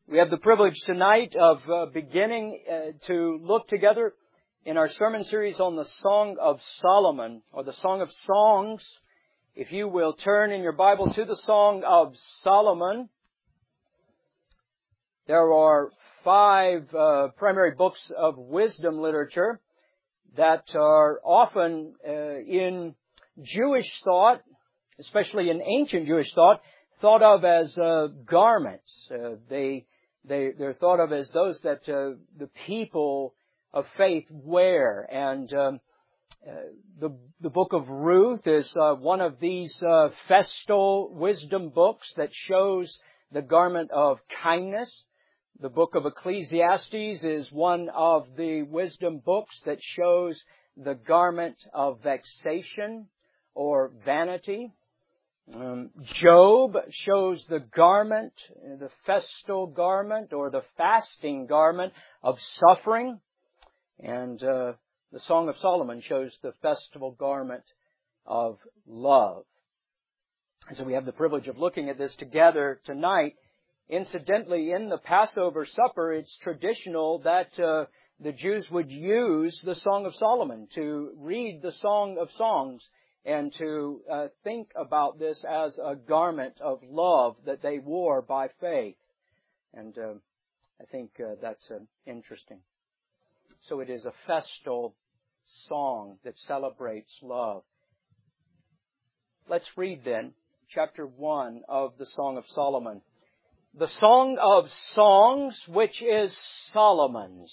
We have the privilege tonight of beginning to look together in our sermon series on the Song of Solomon, or the Song of Songs. If you will turn in your Bible to the Song of Solomon. There are 5 primary books of wisdom literature that are often in Jewish thought, especially in ancient Jewish thought of as garments. They're thought of as those that the people of faith wear. And the book of Ruth is one of these festal wisdom books that shows the garment of kindness. The book of Ecclesiastes is one of the wisdom books that shows the garment of vexation or vanity. Job shows the garment, the festal garment or the fasting garment of suffering. And the Song of Solomon shows the festival garment of love. And so we have the privilege of looking at this together tonight. Incidentally, in the Passover supper, it's traditional that the Jews would use the Song of Solomon to read the Song of Songs and to think about this as a garment of love that they wore by faith. And I think that's interesting. So it is a festal song that celebrates love. Let's read then chapter 1 of the Song of Solomon. The Song of Songs, which is Solomon's.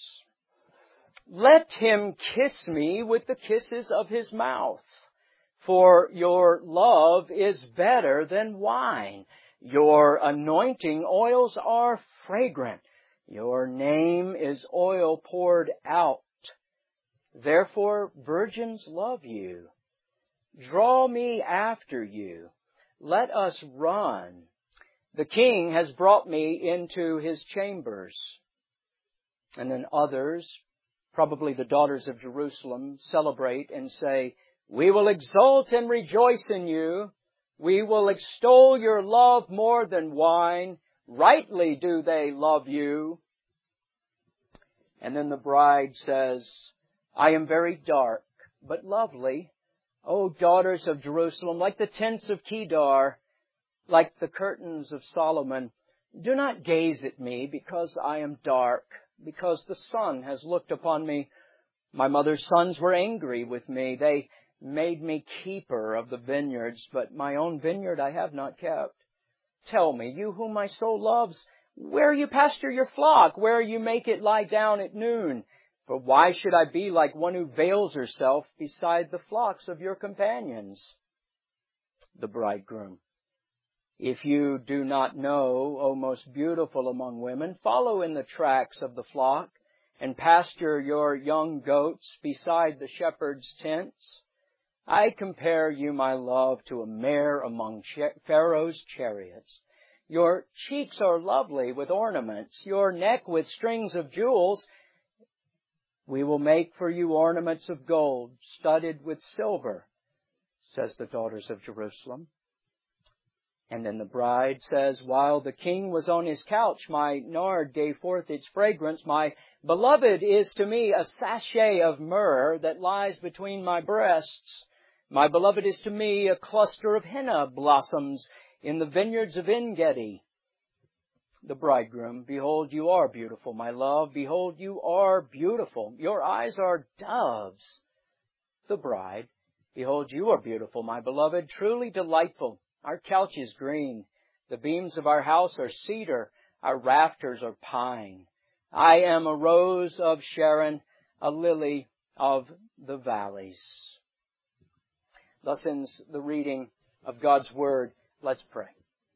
Let him kiss me with the kisses of his mouth. For your love is better than wine. Your anointing oils are fragrant. Your name is oil poured out. Therefore virgins love you. Draw me after you. Let us run. The king has brought me into his chambers. And then others, probably the daughters of Jerusalem, celebrate and say, we will exult and rejoice in you. We will extol your love more than wine. Rightly do they love you. And then the bride says, I am very dark, but lovely. O daughters of Jerusalem, like the tents of Kedar, like the curtains of Solomon. Do not gaze at me because I am dark, because the sun has looked upon me. My mother's sons were angry with me. They made me keeper of the vineyards, but my own vineyard I have not kept. Tell me, you whom my soul loves, where you pasture your flock, where you make it lie down at noon. For why should I be like one who veils herself beside the flocks of your companions? The bridegroom. If you do not know, O most beautiful among women, follow in the tracks of the flock and pasture your young goats beside the shepherd's tents. I compare you, my love, to a mare among Pharaoh's chariots. Your cheeks are lovely with ornaments, your neck with strings of jewels. We will make for you ornaments of gold, studded with silver, says the daughters of Jerusalem. And then the bride says, while the king was on his couch, my nard gave forth its fragrance. My beloved is to me a sachet of myrrh that lies between my breasts. My beloved is to me a cluster of henna blossoms in the vineyards of En-gedi. The bridegroom, behold, you are beautiful, my love. Behold, you are beautiful. Your eyes are doves. The bride, behold, you are beautiful, my beloved, truly delightful. Our couch is green. The beams of our house are cedar. Our rafters are pine. I am a rose of Sharon, a lily of the valleys. Thus ends the reading of God's Word. Let's pray.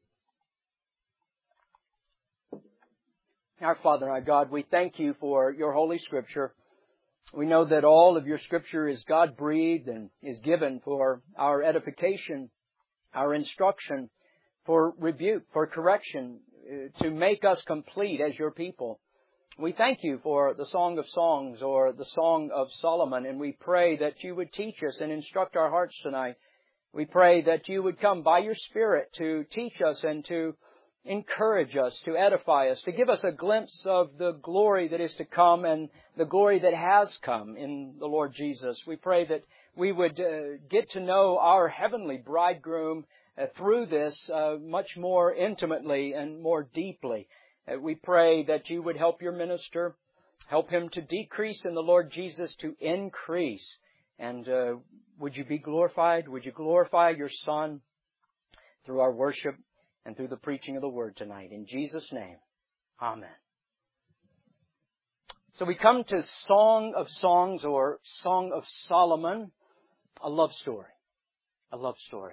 Our Father, our God, we thank you for your Holy Scripture. We know that all of your Scripture is God-breathed and is given for our edification, our instruction, for rebuke, for correction, to make us complete as your people. We thank you for the Song of Songs or the Song of Solomon, and we pray that you would teach us and instruct our hearts tonight. We pray that you would come by your Spirit to teach us and to encourage us, to edify us, to give us a glimpse of the glory that is to come and the glory that has come in the Lord Jesus. We pray that we would get to know our heavenly bridegroom through this much more intimately and more deeply. We pray that you would help your minister, help him to decrease and the Lord Jesus to increase. And would you be glorified? Would you glorify your Son through our worship and through the preaching of the Word tonight? In Jesus' name, amen. So we come to Song of Songs, or Song of Solomon, a love story. A love story.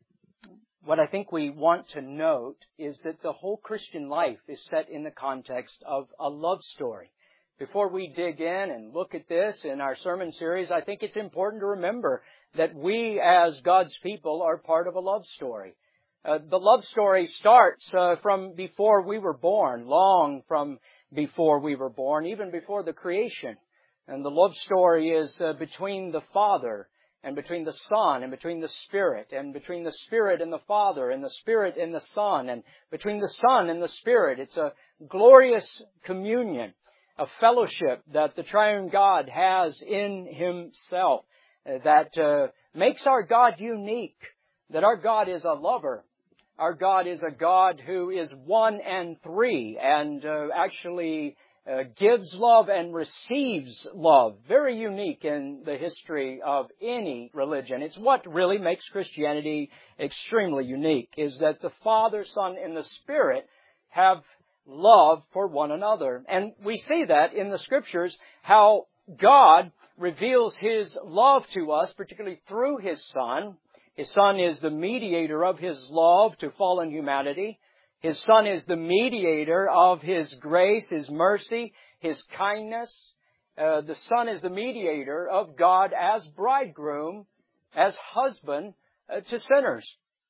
What I think we want to note is that the whole Christian life is set in the context of a love story. Before we dig in and look at this in our sermon series, I think it's important to remember that we as God's people are part of a love story. The love story starts from before we were born, long from before we were born, even before the creation. And the love story is between the Father and between the Son and between the Spirit, and between the Spirit and the Father and the Spirit and the Son, and between the Son and the Spirit. It's a glorious communion, a fellowship that the triune God has in Himself that makes our God unique, that our God is a lover. Our God is a God who is one and three, and actually gives love and receives love. Very unique in the history of any religion. It's what really makes Christianity extremely unique, is that the Father, Son, and the Spirit have love for one another. And we see that in the Scriptures, how God reveals His love to us, particularly through His Son. His Son is the mediator of His love to fallen humanity. His Son is the mediator of His grace, His mercy, His kindness. The Son is the mediator of God as bridegroom, as husband to sinners.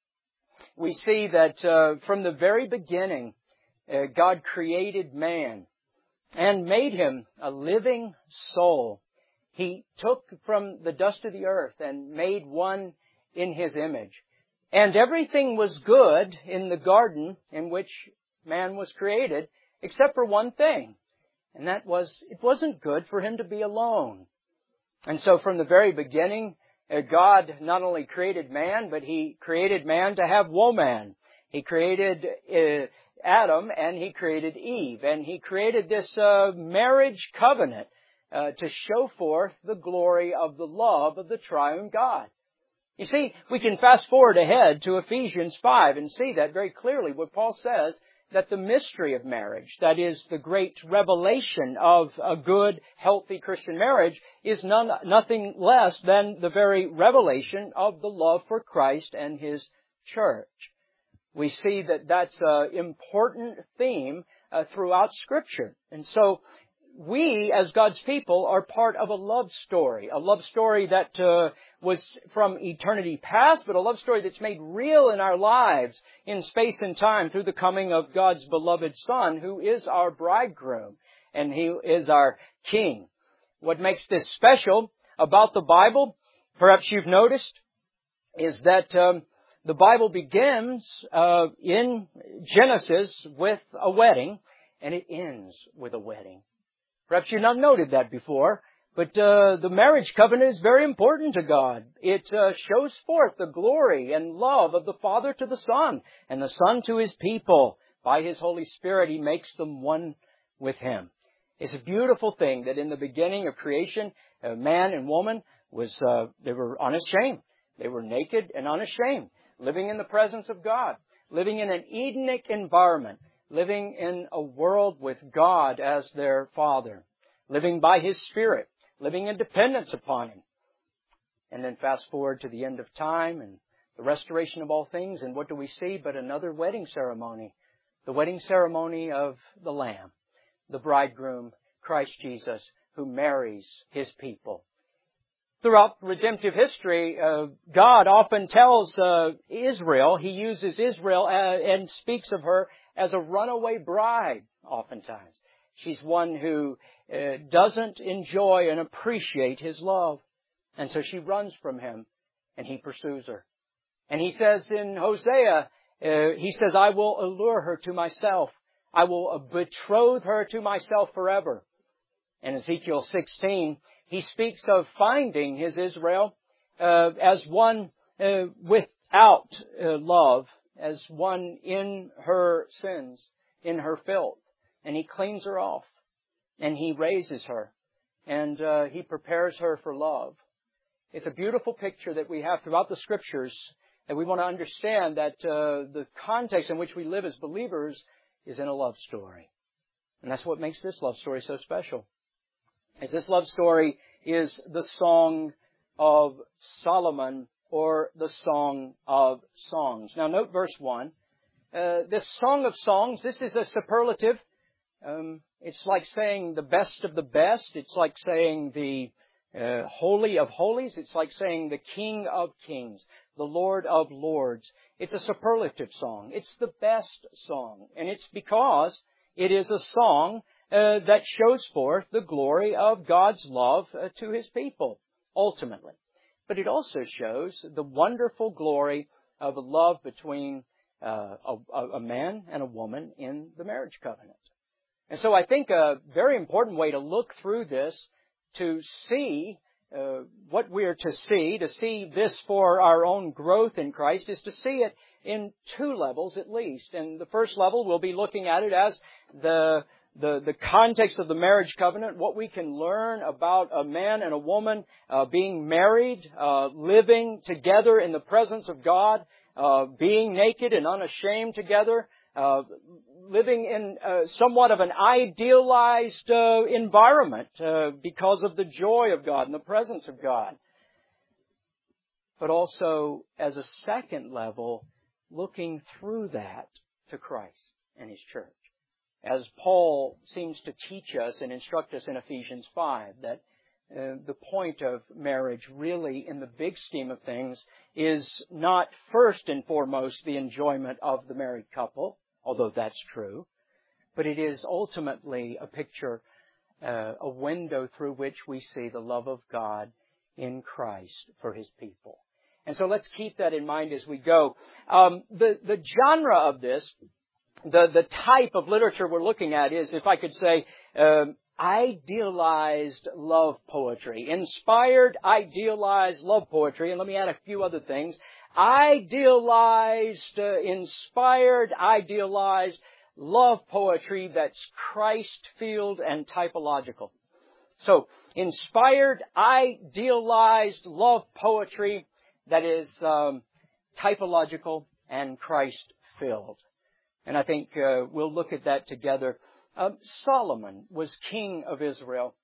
We see that from the very beginning, God created man and made him a living soul. He took from the dust of the earth and made one in His image. And everything was good in the garden in which man was created, except for one thing. And that was, it wasn't good for him to be alone. And so from the very beginning, God not only created man, but He created man to have woman. He created Adam and He created Eve. And He created this marriage covenant to show forth the glory of the love of the triune God. You see, we can fast forward ahead to Ephesians 5 and see that very clearly, what Paul says, that the mystery of marriage, that is the great revelation of a good, healthy Christian marriage, is nothing less than the very revelation of the love for Christ and His church. We see that that's an important theme throughout Scripture. And so we, as God's people, are part of a love story that was from eternity past, but a love story that's made real in our lives in space and time through the coming of God's beloved Son, who is our bridegroom and He is our King. What makes this special about the Bible, perhaps you've noticed, is that the Bible begins in Genesis with a wedding, and it ends with a wedding. Perhaps you've not noted that before, but the marriage covenant is very important to God. It shows forth the glory and love of the Father to the Son, and the Son to His people. By His Holy Spirit, He makes them one with Him. It's a beautiful thing that in the beginning of creation, man and woman they were unashamed. They were naked and unashamed, living in the presence of God, living in an Edenic environment, living in a world with God as their Father, living by His Spirit, living in dependence upon Him. And then fast forward to the end of time and the restoration of all things, and what do we see but another wedding ceremony? The wedding ceremony of the Lamb, the bridegroom, Christ Jesus, who marries His people. Throughout redemptive history, God often tells Israel, He uses Israel and speaks of her as a runaway bride, oftentimes. She's one who doesn't enjoy and appreciate His love. And so she runs from Him, and He pursues her. And He says in Hosea, He says, I will allure her to myself. I will betroth her to myself forever. In Ezekiel 16, he speaks of finding his Israel as one without love, as one in her sins, in her filth. And He cleans her off. And He raises her. And He prepares her for love. It's a beautiful picture that we have throughout the Scriptures, and we want to understand that the context in which we live as believers is in a love story. And that's what makes this love story so special. As this love story is the Song of Solomon, or the Song of Songs. Now note verse 1. This Song of Songs, this is a superlative. It's like saying the best of the best. It's like saying the Holy of Holies. It's like saying the King of Kings, the Lord of Lords. It's a superlative song. It's the best song. And it's because it is a song that shows forth the glory of God's love to His people, ultimately. But it also shows the wonderful glory of a love between a man and a woman in the marriage covenant. And so I think a very important way to look through this, to see what we are to see this for our own growth in Christ, is to see it in two levels at least. And the first level, we'll be looking at it as the context of the marriage covenant, what we can learn about a man and a woman being married, living together in the presence of God, being naked and unashamed together, living in somewhat of an idealized environment because of the joy of God and the presence of God. But also, as a second level, looking through that to Christ and His church. As Paul seems to teach us and instruct us in Ephesians 5, that the point of marriage really, in the big scheme of things, is not first and foremost the enjoyment of the married couple, although that's true, but it is ultimately a picture, a window through which we see the love of God in Christ for His people. And so let's keep that in mind as we go. The genre of this, the type of literature we're looking at is, if I could say, idealized love poetry. Inspired, idealized love poetry. And let me add a few other things. Idealized, inspired, idealized love poetry that's Christ-filled and typological. So, inspired, idealized love poetry that is typological and Christ-filled. And I think we'll look at that together. Solomon was king of Israel.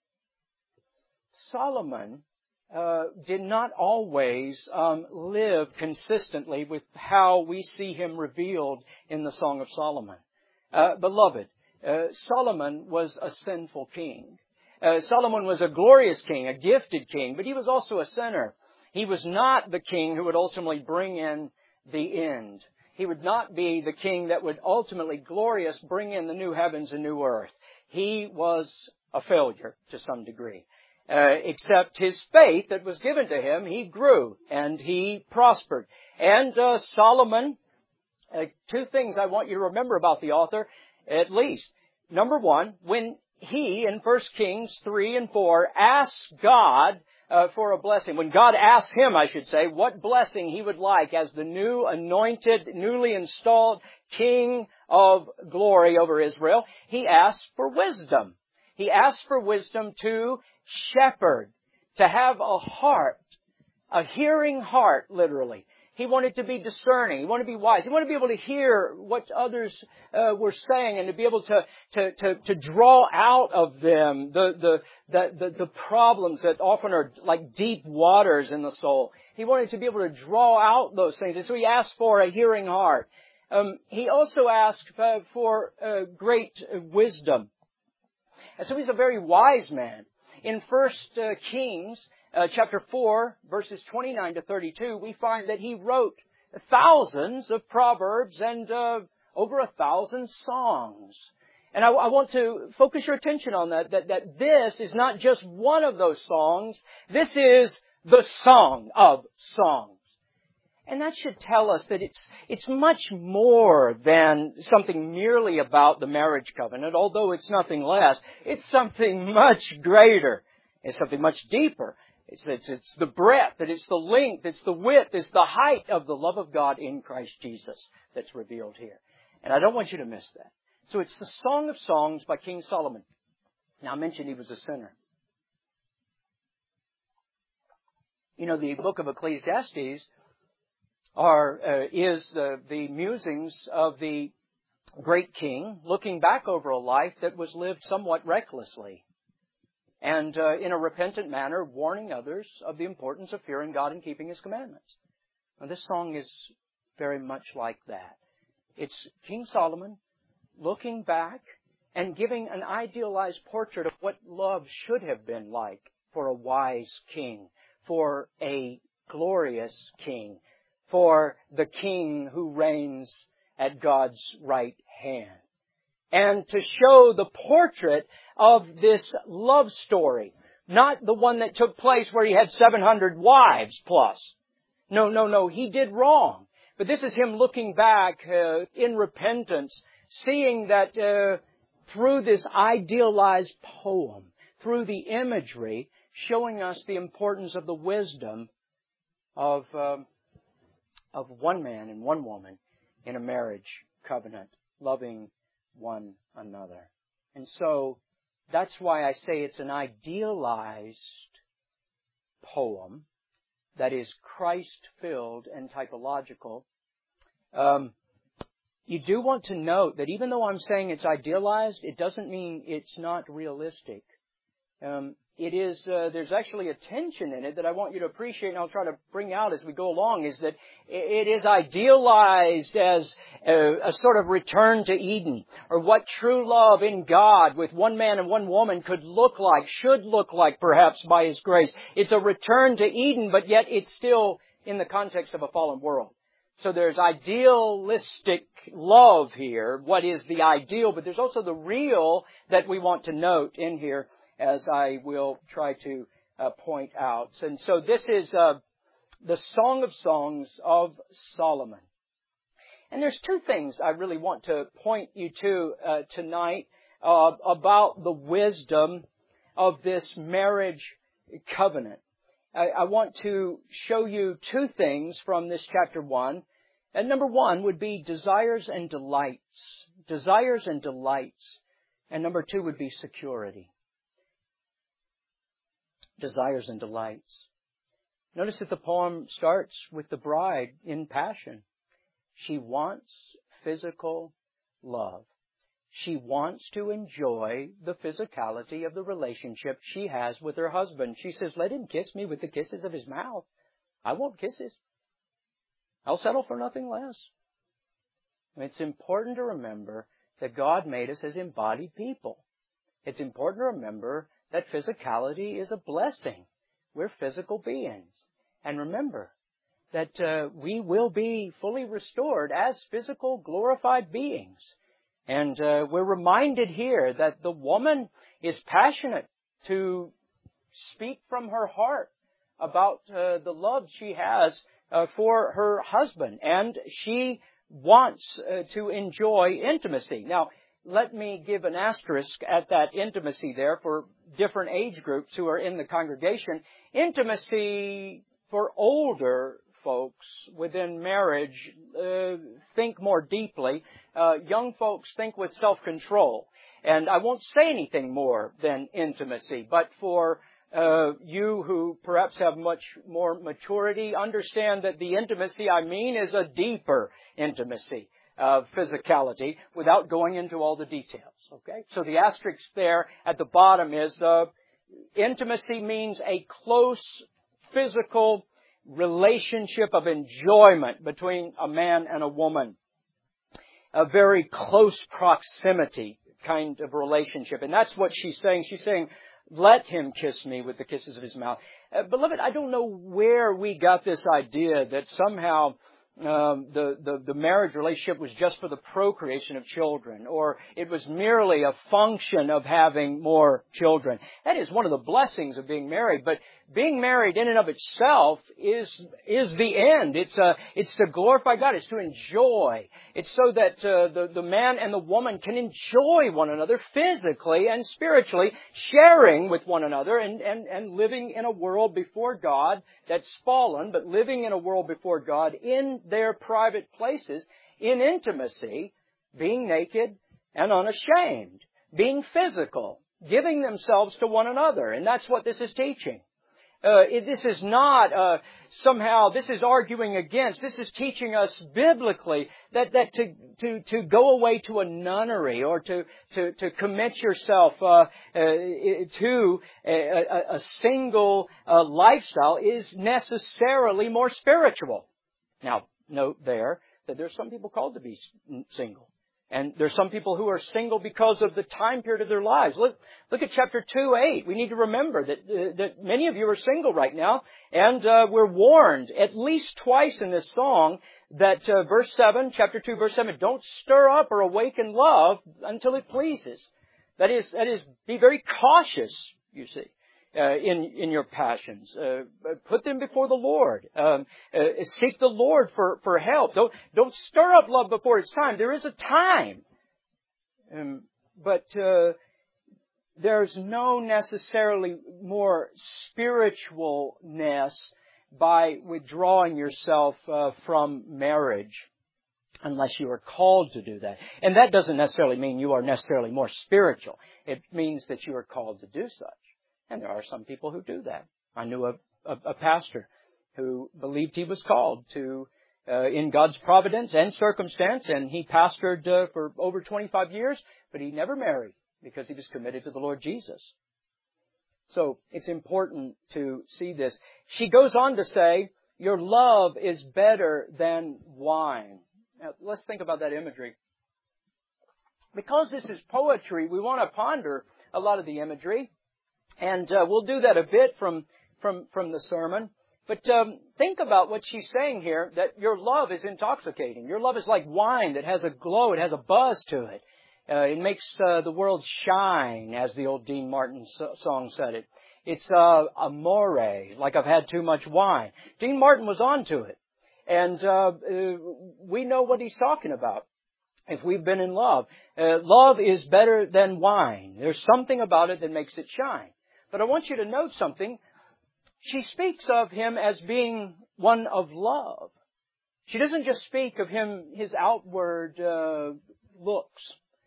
Solomon did not always live consistently with how we see him revealed in the Song of Solomon. Beloved, Solomon was a sinful king. Solomon was a glorious king, a gifted king, but he was also a sinner. He was not the king who would ultimately bring in the end. He would not be the king that would ultimately bring in the new heavens and new earth. He was a failure to some degree. Except his faith that was given to him, he grew and he prospered. And Solomon, two things I want you to remember about the author, at least. Number one, when he, in 1 Kings 3 and 4, asked God for a blessing. When God asked him, I should say, what blessing he would like as the new anointed, newly installed king of glory over Israel, he asked for wisdom. He asked for wisdom to shepherd, to have a heart, a hearing heart, literally. He wanted to be discerning. He wanted to be wise. He wanted to be able to hear what others were saying and to be able to draw out of them the problems that often are like deep waters in the soul. He wanted to be able to draw out those things. And so he asked for a hearing heart. He also asked for great wisdom. And so he's a very wise man. In 1 Kings chapter 4, verses 29 to 32, we find that he wrote thousands of proverbs and over 1,000 songs. And I want to focus your attention on that this is not just one of those songs. This is the Song of Songs. And that should tell us that it's much more than something merely about the marriage covenant, although it's nothing less. It's something much greater. It's something much deeper. It's the breadth, it's the length, it's the width, it's the height of the love of God in Christ Jesus that's revealed here. And I don't want you to miss that. So it's the Song of Songs by King Solomon. Now I mentioned he was a sinner. You know, the book of Ecclesiastes is the musings of the great king looking back over a life that was lived somewhat recklessly and in a repentant manner, warning others of the importance of fearing God and keeping His commandments. Now, this song is very much like that. It's King Solomon looking back and giving an idealized portrait of what love should have been like for a wise king, for a glorious king, for the king who reigns at God's right hand. And to show the portrait of this love story, not the one that took place where he had 700 wives plus. No, he did wrong. But this is him looking back in repentance, seeing that through this idealized poem, through the imagery, showing us the importance of the wisdom of one man and one woman in a marriage covenant, loving one another. And so that's why I say it's an idealized poem that is Christ-filled and typological. You do want to note that even though I'm saying it's idealized, it doesn't mean it's not realistic. There's actually a tension in it that I want you to appreciate, and I'll try to bring out as we go along, is that it is idealized as a sort of return to Eden, or what true love in God with one man and one woman could look like, should look like perhaps by His grace. It's a return to Eden, but yet it's still in the context of a fallen world. So there's idealistic love here, what is the ideal, but there's also the real that we want to note in here, as I will try to point out. And so this is the Song of Songs of Solomon. And there's two things I really want to point you to tonight about the wisdom of this marriage covenant. I want to show you two things from this chapter 1. And number 1 would be desires and delights. Desires and delights. And number 2 would be security. Desires and delights. Notice that the poem starts with the bride in passion. She wants physical love. She wants to enjoy the physicality of the relationship she has with her husband. She says, let him kiss me with the kisses of his mouth. I want kisses. I'll settle for nothing less. It's important to remember that God made us as embodied people. It's important to remember that physicality is a blessing. We're physical beings. And remember that we will be fully restored as physical, glorified beings. And we're reminded here that the woman is passionate to speak from her heart about the love she has for her husband. And she wants to enjoy intimacy. Now, let me give an asterisk at that intimacy there for different age groups who are in the congregation. Intimacy for older folks within marriage think more deeply. Young folks think with self-control. And I won't say anything more than intimacy, but for you who perhaps have much more maturity, understand that the intimacy I mean is a deeper intimacy of physicality without going into all the details. Okay? So the asterisk there at the bottom is intimacy means a close physical relationship of enjoyment between a man and a woman. A very close proximity kind of relationship. And that's what she's saying. She's saying, let him kiss me with the kisses of his mouth. Beloved, I don't know where we got this idea that somehow the marriage relationship was just for the procreation of children, or it was merely a function of having more children. That is one of the blessings of being married, but being married in and of itself is the end. It's to glorify God. It's to enjoy. It's so that the man and the woman can enjoy one another physically and spiritually, sharing with one another and living in a world before God that's fallen, but living in a world before God in their private places, in intimacy, being naked and unashamed, being physical, giving themselves to one another. And that's what this is teaching. This is not this is arguing against. This is teaching us biblically that to go away to a nunnery or to commit yourself to a single lifestyle is necessarily more spiritual. Now, note there that there's some people called to be single. And there's some people who are single because of the time period of their lives. Look at chapter 2:8. We need to remember that many of you are single right now, and we're warned at least twice in this song that verse 7, chapter 2, verse 7, don't stir up or awaken love until it pleases. That is, be very cautious, you see, in your passions. Put them before the Lord. Seek the Lord for help. Don't stir up love before it's time. There is a time. But there's no necessarily more spiritualness by withdrawing yourself from marriage unless you are called to do that. And that doesn't necessarily mean you are necessarily more spiritual. It means that you are called to do such. And there are some people who do that. I knew a pastor who believed he was called to, in God's providence and circumstance, and he pastored for over 25 years, but he never married because he was committed to the Lord Jesus. So it's important to see this. She goes on to say, your love is better than wine. Now, let's think about that imagery. Because this is poetry, we want to ponder a lot of the imagery. And we'll do that a bit from the sermon. But think about what she's saying here, that your love is intoxicating. Your love is like wine that has a glow. It has a buzz to it. It makes the world shine, as the old Dean Martin song said it. It's amore, like I've had too much wine. Dean Martin was on to it. And we know what he's talking about. If we've been in love. Love is better than wine. There's something about it that makes it shine. But I want you to note something. She speaks of him as being one of love. She doesn't just speak of him, his outward looks.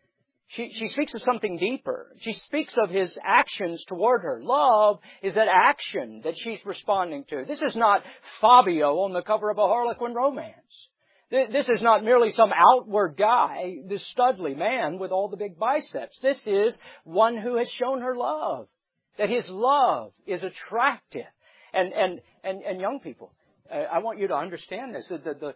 She speaks of something deeper. She speaks of his actions toward her. Love is that action that she's responding to. This is not Fabio on the cover of a Harlequin romance. This is not merely some outward guy, this studly man with all the big biceps. This is one who has shown her love. That his love is attractive. And young people, I want you to understand this.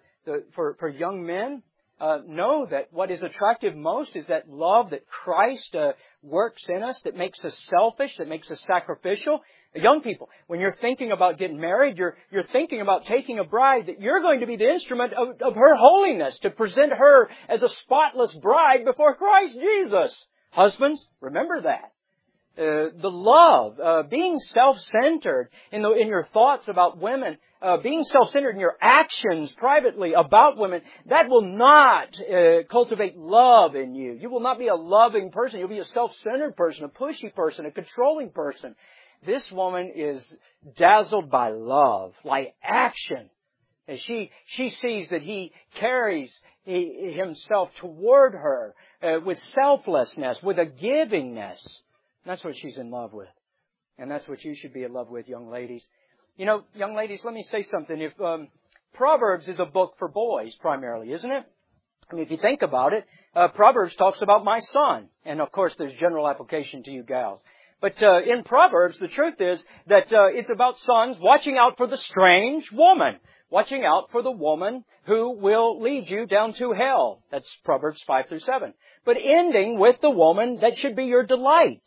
For young men, know that what is attractive most is that love that Christ works in us, that makes us selfish, that makes us sacrificial. Young people, when you're thinking about getting married, you're thinking about taking a bride that you're going to be the instrument of her holiness, to present her as a spotless bride before Christ Jesus. Husbands, remember that. The love, being self-centered in your thoughts about women, being self-centered in your actions privately about women, that will not cultivate love in you. You will not be a loving person. You'll be a self-centered person, a pushy person, a controlling person. This woman is dazzled by love, like action. And she sees that he carries himself toward her with selflessness, with a givingness. That's what she's in love with. And that's what you should be in love with, young ladies. You know, young ladies, let me say something. If Proverbs is a book for boys primarily, isn't it? I mean, if you think about it, Proverbs talks about my son. And of course, there's general application to you gals. But in Proverbs, the truth is that it's about sons watching out for the strange woman. Watching out for the woman who will lead you down to hell. That's Proverbs 5-7. But ending with the woman that should be your delight.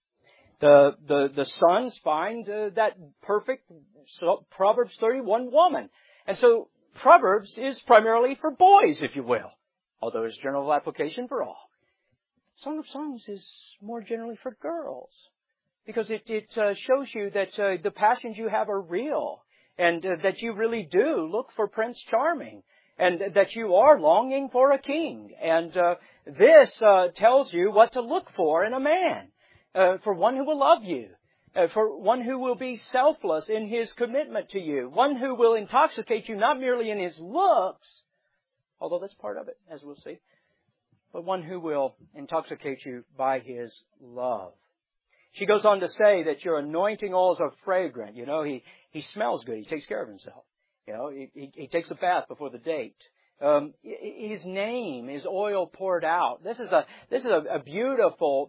The sons find that perfect Proverbs 31 woman. And so Proverbs is primarily for boys, if you will. Although there's general application for all. Song of Songs is more generally for girls. because it shows you that the passions you have are real, and that you really do look for Prince Charming, and that you are longing for a king. And this tells you what to look for in a man, for one who will love you, for one who will be selfless in his commitment to you, one who will intoxicate you not merely in his looks, although that's part of it, as we'll see, but one who will intoxicate you by his love. She goes on to say that your anointing oils are fragrant. You know, he smells good. He takes care of himself. You know, he takes a bath before the date. His name is oil poured out. This is a beautiful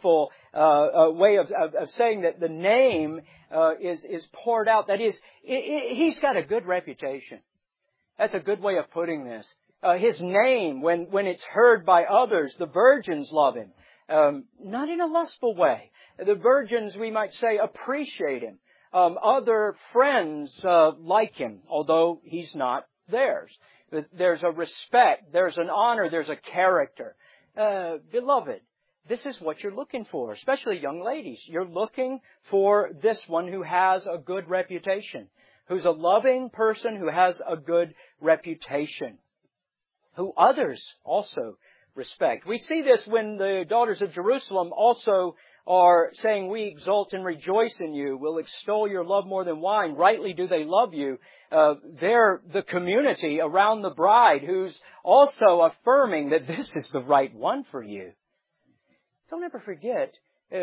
way of saying that the name is poured out. That is, he's got a good reputation. That's a good way of putting this. His name, when it's heard by others, the virgins love him. Not in a lustful way. The virgins, we might say, appreciate him. Other friends like him, although he's not theirs. There's a respect, there's an honor, there's a character. Beloved, this is what you're looking for, especially young ladies. You're looking for this one who has a good reputation, who's a loving person who has a good reputation, who others also respect. We see this when the daughters of Jerusalem also are saying, we exult and rejoice in you. We'll extol your love more than wine. Rightly do they love you. They're the community around the bride who's also affirming that this is the right one for you. Don't ever forget,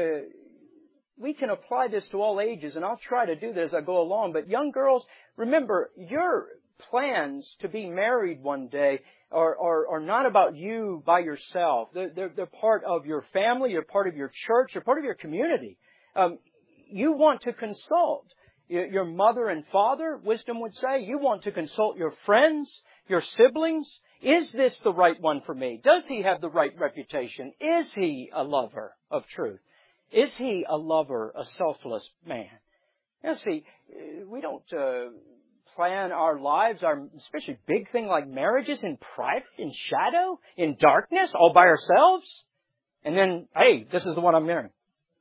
we can apply this to all ages, and I'll try to do that as I go along. But young girls, remember, your plans to be married one day are not about you by yourself. They're part of your family, you're part of your church, you're part of your community. You want to consult your mother and father, wisdom would say. You want to consult your friends, your siblings. Is this the right one for me? Does he have the right reputation? Is he a lover of truth? Is he a lover, a selfless man? Now see, we don't plan our lives, especially big thing like marriages, in private, in shadow, in darkness, all by ourselves. And then, hey, this is the one I'm marrying.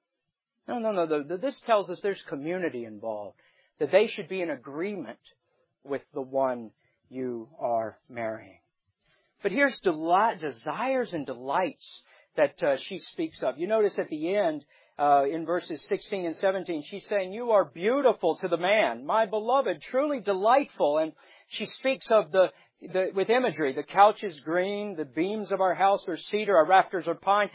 No. This tells us there's community involved, that they should be in agreement with the one you are marrying. But here's desires and delights that she speaks of. You notice at the end, in verses 16 and 17, she's saying, you are beautiful to the man, my beloved, truly delightful. And she speaks of with imagery, the couch is green, the beams of our house are cedar, our rafters are pine.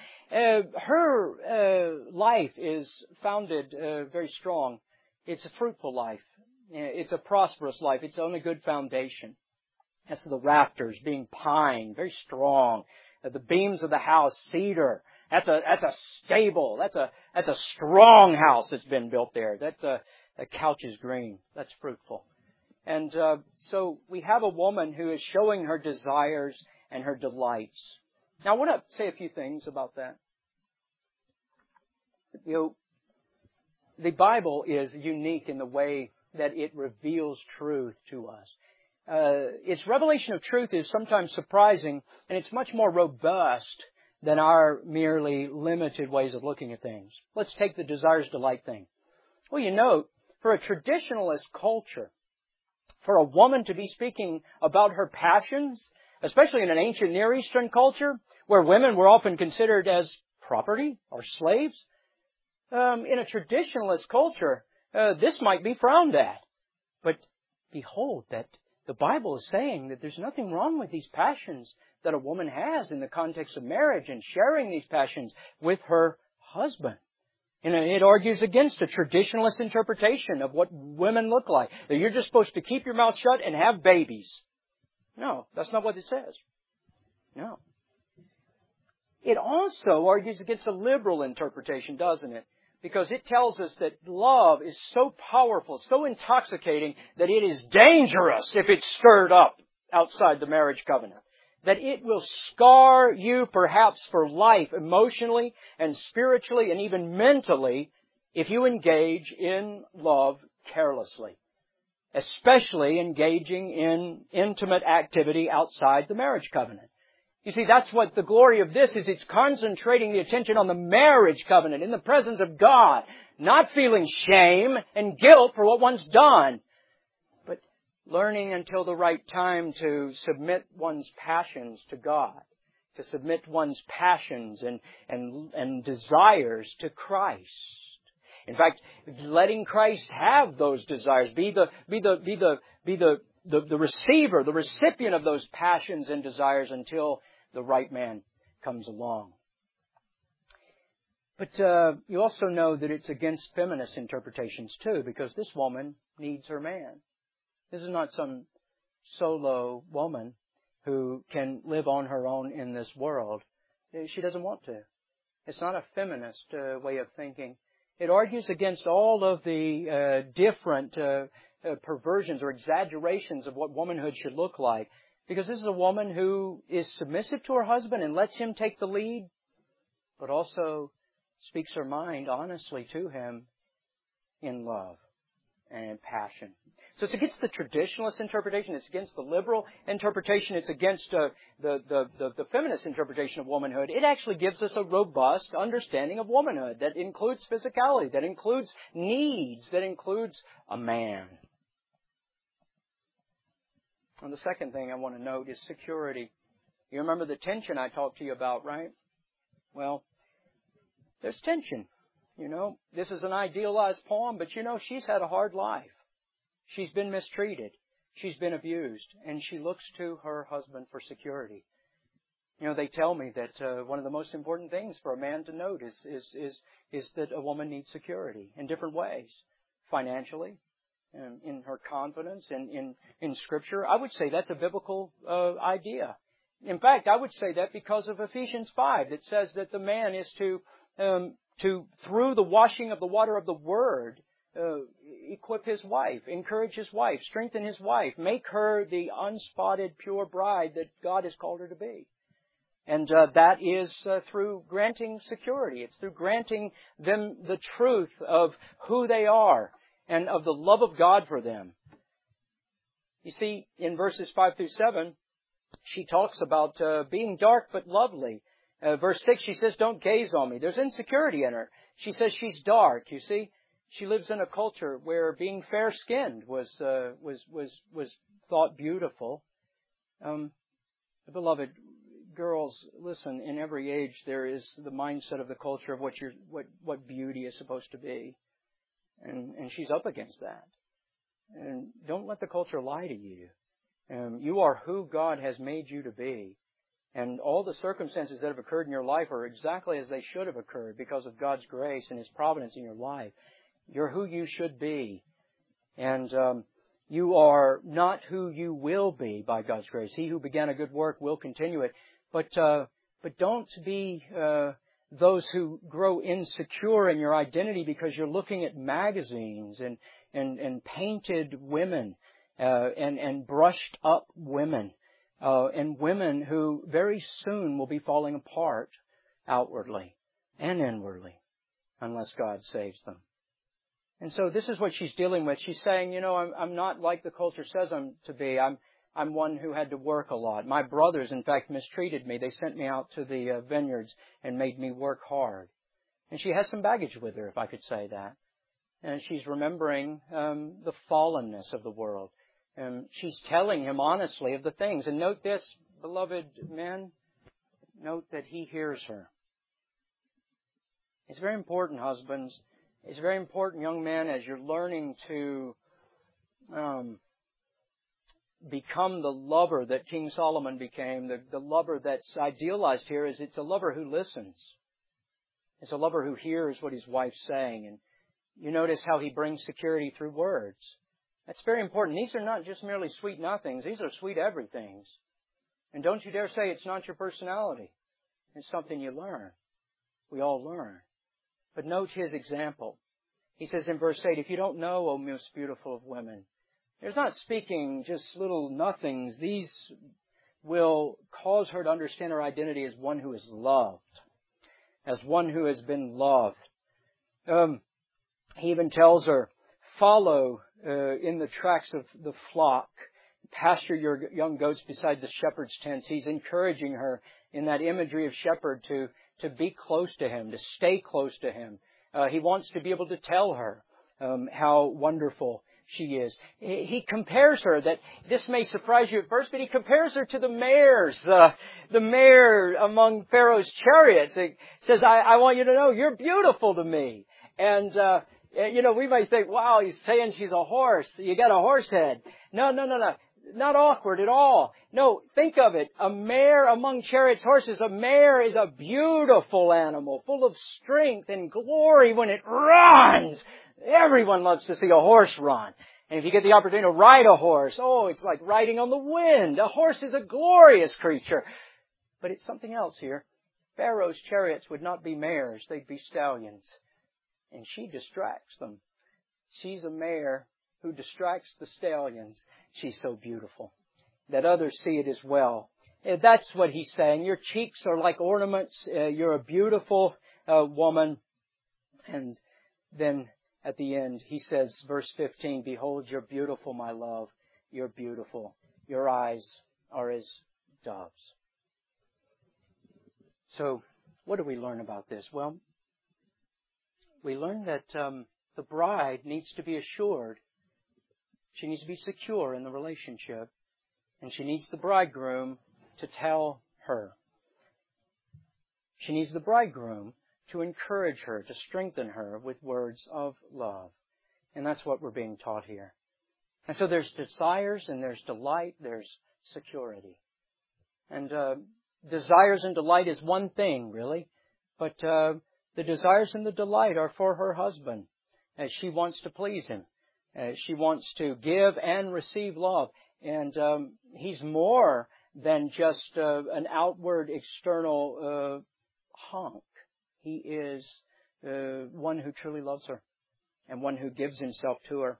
Her life is founded very strong. It's a fruitful life. It's a prosperous life. It's on a good foundation. That's the rafters being pine, very strong. The beams of the house, cedar. That's a stable. That's a strong house that's been built there. The couch is green. That's fruitful. And so we have a woman who is showing her desires and her delights. Now I want to say a few things about that. You know, the Bible is unique in the way that it reveals truth to us. Its revelation of truth is sometimes surprising, and it's much more robust than our merely limited ways of looking at things. Let's take the desires, delight thing. Well, you note, for a traditionalist culture, for a woman to be speaking about her passions, especially in an ancient Near Eastern culture, where women were often considered as property or slaves, in a traditionalist culture, this might be frowned at. But behold, that the Bible is saying that there's nothing wrong with these passions that a woman has in the context of marriage and sharing these passions with her husband. And it argues against a traditionalist interpretation of what women look like. That you're just supposed to keep your mouth shut and have babies. No, that's not what it says. No. It also argues against a liberal interpretation, doesn't it? Because it tells us that love is so powerful, so intoxicating, that it is dangerous if it's stirred up outside the marriage covenant. That it will scar you perhaps for life, emotionally and spiritually and even mentally, if you engage in love carelessly. Especially engaging in intimate activity outside the marriage covenant. You see, that's what the glory of this is. It's concentrating the attention on the marriage covenant in the presence of God. Not feeling shame and guilt for what one's done, but learning until the right time to submit one's passions to God, to submit one's passions and desires to Christ. In fact, letting Christ have those desires, be the receiver, the recipient of those passions and desires until the right man comes along. But you also know that it's against feminist interpretations too, because this woman needs her man. This is not some solo woman who can live on her own in this world. She doesn't want to. It's not a feminist way of thinking. It argues against all of the different perversions or exaggerations of what womanhood should look like. Because this is a woman who is submissive to her husband and lets him take the lead, but also speaks her mind honestly to him in love and in passion. So it's against the traditionalist interpretation. It's against the liberal interpretation. It's against the feminist interpretation of womanhood. It actually gives us a robust understanding of womanhood that includes physicality, that includes needs, that includes a man. And the second thing I want to note is security. You remember the tension I talked to you about, right? Well, there's tension. You know, this is an idealized poem, but you know, she's had a hard life. She's been mistreated. She's been abused. And she looks to her husband for security. You know, they tell me that one of the most important things for a man to note is that a woman needs security in different ways. Financially, in her confidence, in Scripture. I would say that's a biblical idea. In fact, I would say that because of Ephesians 5 that says that the man is to through the washing of the water of the Word, equip his wife, encourage his wife, strengthen his wife, make her the unspotted, pure bride that God has called her to be. And that is through granting security. It's through granting them the truth of who they are and of the love of God for them. You see, in verses 5 through 7, she talks about being dark but lovely. Verse 6, she says, don't gaze on me. There's insecurity in her. She says she's dark. You see, she lives in a culture where being fair-skinned was thought beautiful. Beloved girls, listen, in every age there is the mindset of the culture of what beauty is supposed to be. And she's up against that. And don't let the culture lie to you. You are who God has made you to be. And all the circumstances that have occurred in your life are exactly as they should have occurred because of God's grace and His providence in your life. You're who you should be. And you are not who you will be by God's grace. He who began a good work will continue it. But don't be those who grow insecure in your identity because you're looking at magazines and painted women and brushed up women. And women who very soon will be falling apart outwardly and inwardly unless God saves them. And so this is what she's dealing with. She's saying, you know, I'm not like the culture says I'm to be. I'm one who had to work a lot. My brothers, in fact, mistreated me. They sent me out to the vineyards and made me work hard. And she has some baggage with her, if I could say that. And she's remembering the fallenness of the world. She's telling him honestly of the things. And note this, beloved men, note that he hears her. It's very important, husbands. It's very important, young men, as you're learning to become the lover that King Solomon became. The lover that's idealized here is it's a lover who listens. It's a lover who hears what his wife's saying. And you notice how he brings security through words. That's very important. These are not just merely sweet nothings. These are sweet everythings. And don't you dare say it's not your personality. It's something you learn. We all learn. But note his example. He says in verse 8, if you don't know, O most beautiful of women, there's not speaking just little nothings. These will cause her to understand her identity as one who is loved, as one who has been loved. He even tells her, follow in the tracks of the flock, pasture your young goats beside the shepherd's tents. He's encouraging her in that imagery of shepherd to be close to Him, to stay close to Him. He wants to be able to tell her how wonderful she is. He compares her, that this may surprise you at first, but He compares her to the mares, the mare among Pharaoh's chariots. He says, I want you to know you're beautiful to me. And, we might think, wow, he's saying she's a horse. You got a horse head. No. Not awkward at all. No, think of it. A mare among chariots, horses. A mare is a beautiful animal, full of strength and glory when it runs. Everyone loves to see a horse run. And if you get the opportunity to ride a horse, it's like riding on the wind. A horse is a glorious creature. But it's something else here. Pharaoh's chariots would not be mares, they'd be stallions. And she distracts them. She's a mare who distracts the stallions. She's so beautiful that others see it as well. That's what He's saying. Your cheeks are like ornaments. You're a beautiful woman. And then at the end, He says, verse 15, behold, you're beautiful, my love. You're beautiful. Your eyes are as doves. So, what do we learn about this? Well, we learn that the bride needs to be assured. She needs to be secure in the relationship. And she needs the bridegroom to tell her. She needs the bridegroom to encourage her, to strengthen her with words of love. And that's what we're being taught here. And so there's desires and there's delight, there's security. And desires and delight is one thing, really. But the desires and the delight are for her husband, as she wants to please him. She wants to give and receive love. And he's more than just an outward, external hunk. He is one who truly loves her and one who gives himself to her.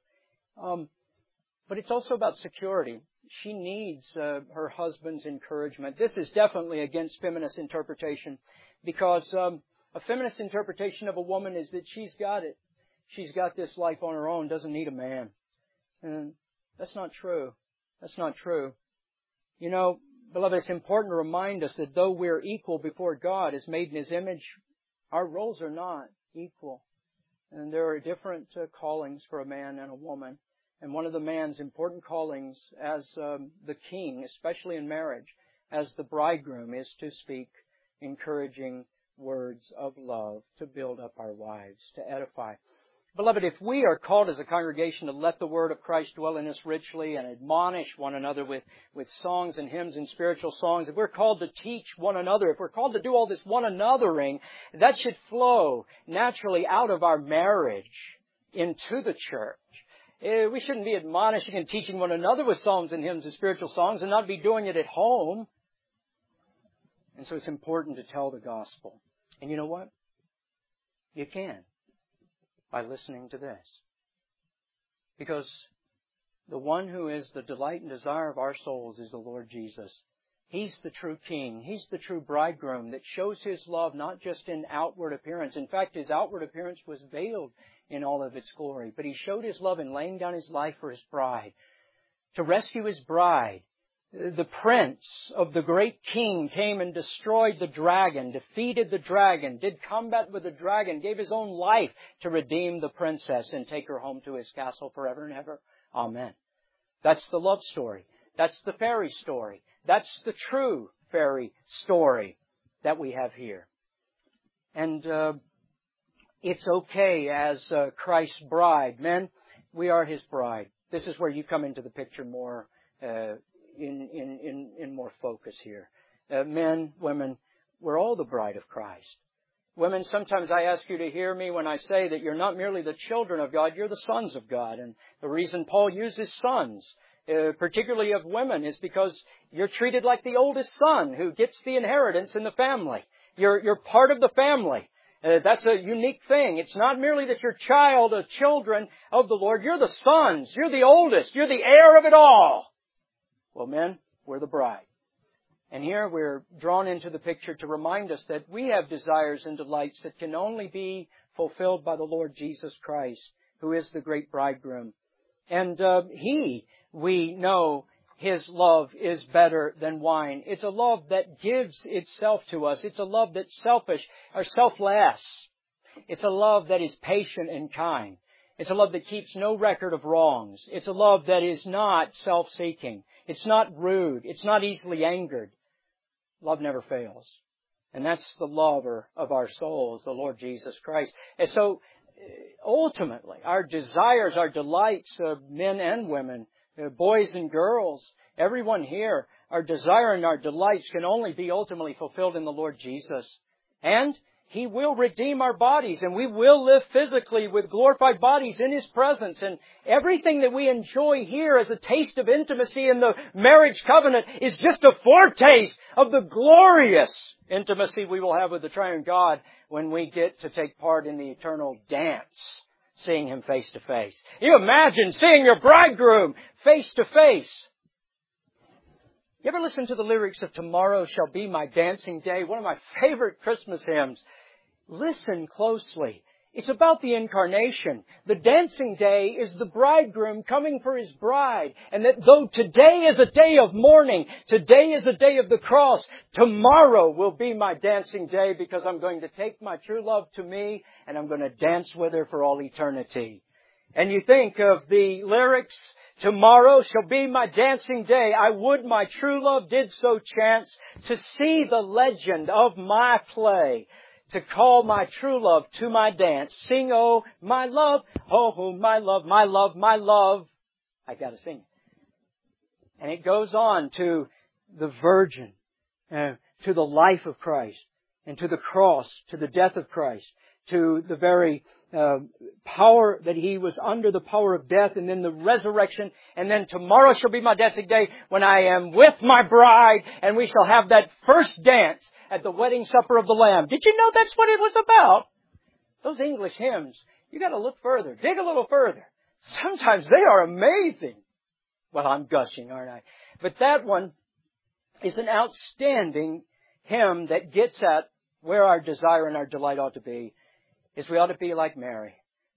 But it's also about security. She needs her husband's encouragement. This is definitely against feminist interpretation, because a feminist interpretation of a woman is that she's got it. She's got this life on her own, doesn't need a man. And that's not true. That's not true. You know, beloved, it's important to remind us that though we're equal before God as made in His image, our roles are not equal. And there are different callings for a man and a woman. And one of the man's important callings as the king, especially in marriage, as the bridegroom, is to speak encouraging words of love to build up our wives, to edify. Beloved, if we are called as a congregation to let the word of Christ dwell in us richly and admonish one another with songs and hymns and spiritual songs, if we're called to teach one another, if we're called to do all this one anothering, that should flow naturally out of our marriage into the church. We shouldn't be admonishing and teaching one another with songs and hymns and spiritual songs and not be doing it at home. And so it's important to tell the gospel. And you know what? You can, by listening to this. Because the one who is the delight and desire of our souls is the Lord Jesus. He's the true King. He's the true bridegroom that shows His love not just in outward appearance. In fact, His outward appearance was veiled in all of its glory. But He showed His love in laying down His life for His bride. To rescue His bride, the prince of the great king came and destroyed the dragon, defeated the dragon, did combat with the dragon, gave His own life to redeem the princess and take her home to His castle forever and ever. Amen. That's the love story. That's the fairy story. That's the true fairy story that we have here. And it's okay as Christ's bride. Men, we are His bride. This is where you come into the picture more in more focus here. Men, women, we're all the bride of Christ. Women, sometimes I ask you to hear me when I say that you're not merely the children of God, you're the sons of God. And the reason Paul uses sons, particularly of women, is because you're treated like the oldest son who gets the inheritance in the family. You're part of the family. That's a unique thing. It's not merely that you're children of the Lord. You're the sons. You're the oldest. You're the heir of it all. Well, men, we're the bride. And here we're drawn into the picture to remind us that we have desires and delights that can only be fulfilled by the Lord Jesus Christ, who is the great bridegroom. And we know His love is better than wine. It's a love that gives itself to us. It's a love that's selfish or selfless. It's a love that is patient and kind. It's a love that keeps no record of wrongs. It's a love that is not self-seeking. It's not rude. It's not easily angered. Love never fails. And that's the lover of our souls, the Lord Jesus Christ. And so, ultimately, our desires, our delights of men and women, boys and girls, everyone here, our desire and our delights can only be ultimately fulfilled in the Lord Jesus. And He will redeem our bodies, and we will live physically with glorified bodies in His presence. And everything that we enjoy here as a taste of intimacy in the marriage covenant is just a foretaste of the glorious intimacy we will have with the Triune God when we get to take part in the eternal dance, seeing Him face to face. You imagine seeing your bridegroom face to face. You ever listen to the lyrics of Tomorrow Shall Be My Dancing Day? One of my favorite Christmas hymns. Listen closely. It's about the incarnation. The dancing day is the bridegroom coming for his bride. And that though today is a day of mourning, today is a day of the cross, tomorrow will be my dancing day because I'm going to take my true love to me and I'm going to dance with her for all eternity. And you think of the lyrics, tomorrow shall be my dancing day. I would my true love did so chance to see the legend of my play, to call my true love to my dance. Sing, oh, my love, oh, my love, my love, my love. I gotta sing. And it goes on to the Virgin, to the life of Christ, and to the cross, to the death of Christ, to the very power that He was under the power of death, and then the resurrection, and then tomorrow shall be my dancing day when I am with my bride, and we shall have that first dance at the wedding supper of the Lamb. Did you know that's what it was about? Those English hymns, you got to look further, dig a little further. Sometimes they are amazing. Well, I'm gushing, aren't I? But that one is an outstanding hymn that gets at where our desire and our delight ought to be. Is we ought to be like Mary,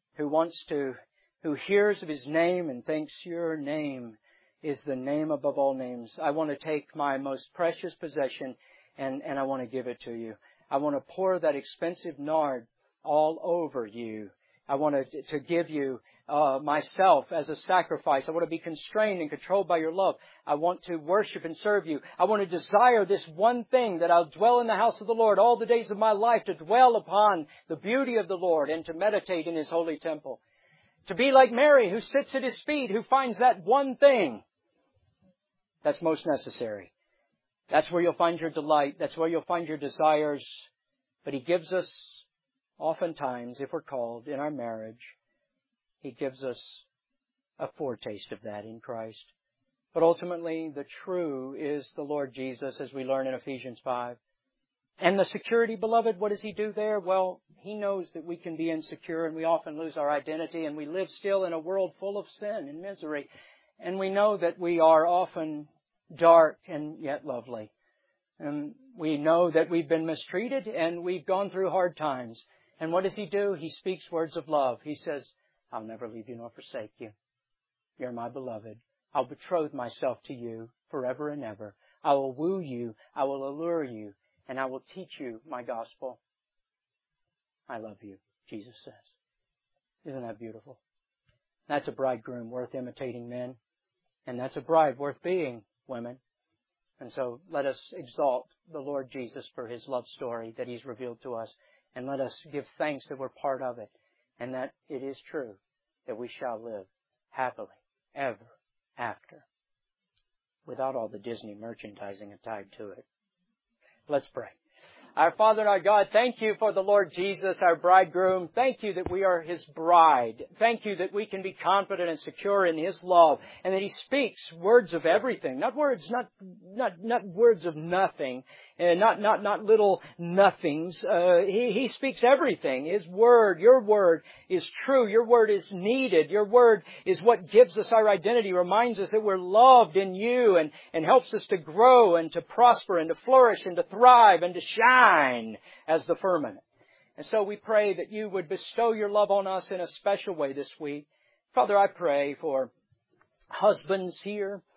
who hears of His name and thinks, your name is the name above all names. I want to take my most precious possession and I want to give it to you. I want to pour that expensive nard all over you. I want to give you myself as a sacrifice. I want to be constrained and controlled by your love. I want to worship and serve you. I want to desire this one thing, that I'll dwell in the house of the Lord all the days of my life, to dwell upon the beauty of the Lord and to meditate in His holy temple. To be like Mary, who sits at His feet, who finds that one thing that's most necessary. That's where you'll find your delight. That's where you'll find your desires. But He gives us, oftentimes, if we're called in our marriage, He gives us a foretaste of that in Christ. But ultimately, the true is the Lord Jesus, as we learn in Ephesians 5. And the security, beloved, what does He do there? Well, He knows that we can be insecure and we often lose our identity and we live still in a world full of sin and misery. And we know that we are often dark and yet lovely. And we know that we've been mistreated and we've gone through hard times. And what does He do? He speaks words of love. He says, I'll never leave you nor forsake you. You're my beloved. I'll betroth myself to you forever and ever. I will woo you. I will allure you. And I will teach you my gospel. I love you, Jesus says. Isn't that beautiful? That's a bridegroom worth imitating, men. And that's a bride worth being, women. And so let us exalt the Lord Jesus for His love story that He's revealed to us. And let us give thanks that we're part of it. And that it is true that we shall live happily ever after, without all the Disney merchandising tied to it. Let's pray. Our Father and our God, thank You for the Lord Jesus, our bridegroom. Thank You that we are His bride. Thank You that we can be confident and secure in His love, and that He speaks words of everything, not words of nothing, and not little nothings. He speaks everything. His word, Your word is true. Your word is needed. Your word is what gives us our identity, reminds us that we're loved in You, and helps us to grow and to prosper and to flourish and to thrive and to shine as the firmament. And so we pray that You would bestow Your love on us in a special way this week. Father, I pray for husbands here.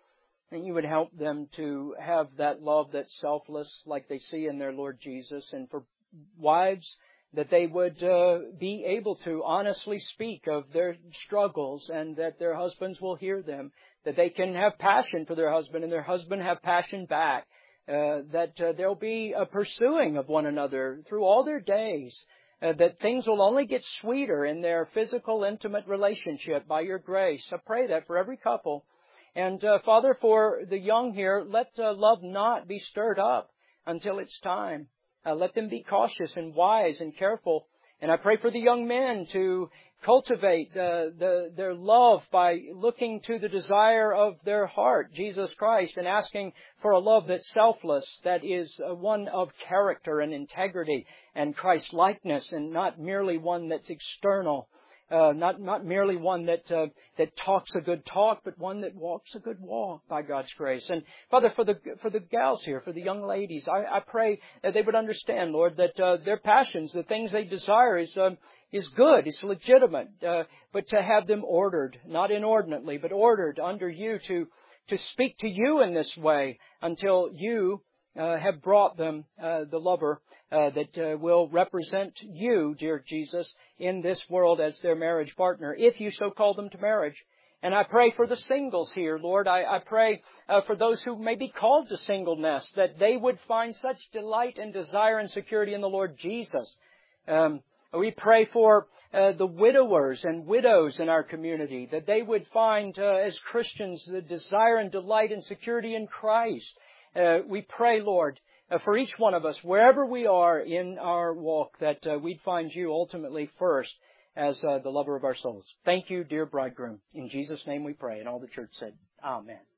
And You would help them to have that love that's selfless like they see in their Lord Jesus. And for wives, that they would be able to honestly speak of their struggles and that their husbands will hear them, that they can have passion for their husband and their husband have passion back, that there'll be a pursuing of one another through all their days, that things will only get sweeter in their physical, intimate relationship by Your grace. I pray that for every couple. And Father, for the young here, let love not be stirred up until it's time. Let them be cautious and wise and careful. And I pray for the young men to cultivate their love by looking to the desire of their heart, Jesus Christ, and asking for a love that's selfless, that is one of character and integrity and Christ-likeness, and not merely one that's external. Not merely one that talks a good talk, but one that walks a good walk by God's grace. And Father, for the gals here, for the young ladies, I pray that they would understand, Lord, that their passions, the things they desire, is good, it's legitimate, but to have them ordered, not inordinately, but ordered under You to speak to You in this way until You have brought them the lover that will represent You, dear Jesus, in this world as their marriage partner, if You so call them to marriage. And I pray for the singles here, Lord. I pray for those who may be called to singleness, that they would find such delight and desire and security in the Lord Jesus. We pray for the widowers and widows in our community, that they would find, as Christians, the desire and delight and security in Christ. We pray, Lord, for each one of us, wherever we are in our walk, that we'd find You ultimately first as the lover of our souls. Thank You, dear bridegroom. In Jesus' name we pray. And all the church said, Amen.